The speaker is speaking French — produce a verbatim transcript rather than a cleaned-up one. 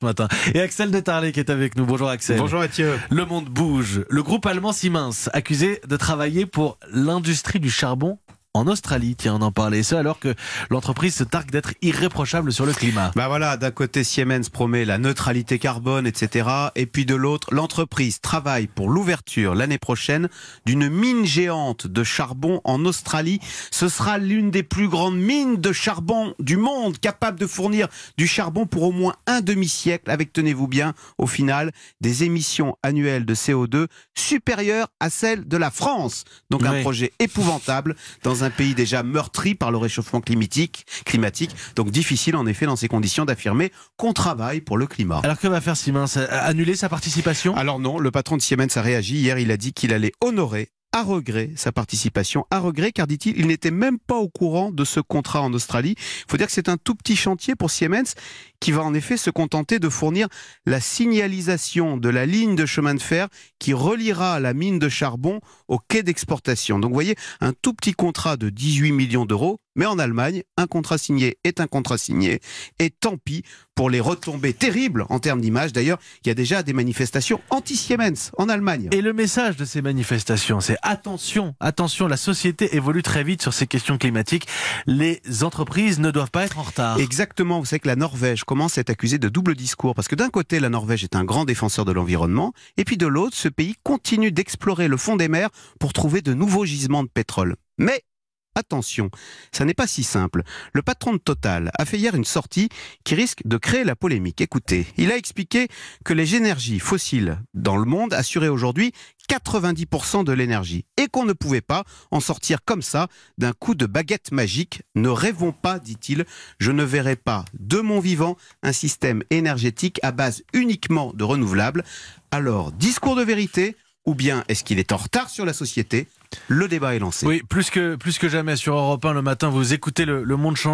ce matin. Et Axel de Tarlet qui est avec nous. Bonjour Axel. Bonjour Mathieu. Le monde bouge. Le groupe allemand Siemens, accusé de travailler pour l'industrie du charbon en Australie. Tiens, on en parlait. Ce alors que l'entreprise se targue d'être irréprochable sur le climat. Bah voilà, d'un côté Siemens promet la neutralité carbone, et cetera. Et puis de l'autre, l'entreprise travaille pour l'ouverture l'année prochaine d'une mine géante de charbon en Australie. Ce sera l'une des plus grandes mines de charbon du monde, capable de fournir du charbon pour au moins un demi-siècle, avec, tenez-vous bien, au final, des émissions annuelles de C O deux supérieures à celles de la France. Donc oui. Un projet épouvantable dans un pays déjà meurtri par le réchauffement climatique, climatique, donc difficile en effet dans ces conditions d'affirmer qu'on travaille pour le climat. Alors que va faire Siemens? Annuler sa participation? Alors non, le patron de Siemens a réagi. Hier, il a dit qu'il allait honorer à regret sa participation, à regret car, dit-il, il n'était même pas au courant de ce contrat en Australie. Il faut dire que c'est un tout petit chantier pour Siemens qui va en effet se contenter de fournir la signalisation de la ligne de chemin de fer qui reliera la mine de charbon au quai d'exportation. Donc vous voyez, un tout petit contrat de dix-huit millions d'euros, mais en Allemagne, un contrat signé est un contrat signé. Et tant pis pour les retombées terribles en termes d'image. D'ailleurs, il y a déjà des manifestations anti-Siemens en Allemagne. Et le message de ces manifestations, c'est attention, attention, la société évolue très vite sur ces questions climatiques. Les entreprises ne doivent pas être en retard. Exactement, vous savez que la Norvège commence à être accusée de double discours. Parce que d'un côté, la Norvège est un grand défenseur de l'environnement. Et puis de l'autre, ce pays continue d'explorer le fond des mers pour trouver de nouveaux gisements de pétrole. Mais attention, ça n'est pas si simple. Le patron de Total a fait hier une sortie qui risque de créer la polémique. Écoutez, il a expliqué que les énergies fossiles dans le monde assuraient aujourd'hui quatre-vingt-dix pour cent de l'énergie et qu'on ne pouvait pas en sortir comme ça d'un coup de baguette magique. Ne rêvons pas, dit-il, je ne verrai pas de mon vivant un système énergétique à base uniquement de renouvelables. Alors, discours de vérité ou bien est-ce qu'il est en retard sur la société? Le débat est lancé. Oui, plus que, plus que jamais sur Europe un le matin, vous écoutez le, le monde changer.